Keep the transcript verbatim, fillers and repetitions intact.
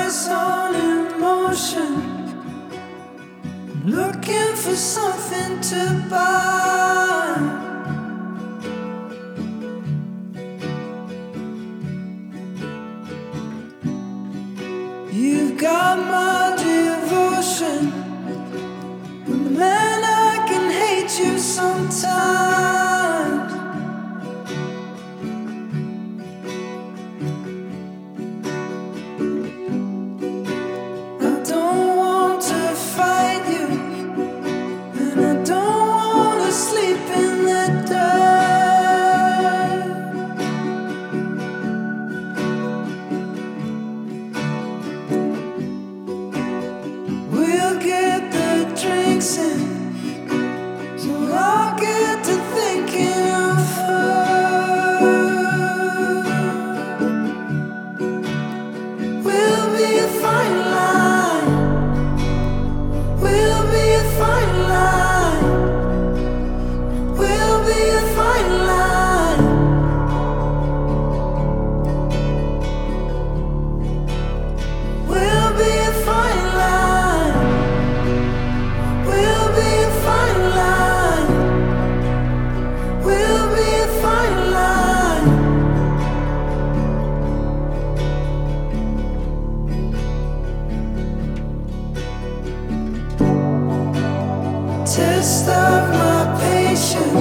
eyes on emotion, looking for something to buy. You've got my devotion, but man, I can hate you sometimes. I don't want to fight you, and I don't want to sleep in the dark. We'll get the drinks in, so I'll get to thinking of her. We'll be a fine line. We'll be a fine line. We'll be a fine line. We'll be a fine line. We'll be a fine line. We'll be a fine line. Test of my patience.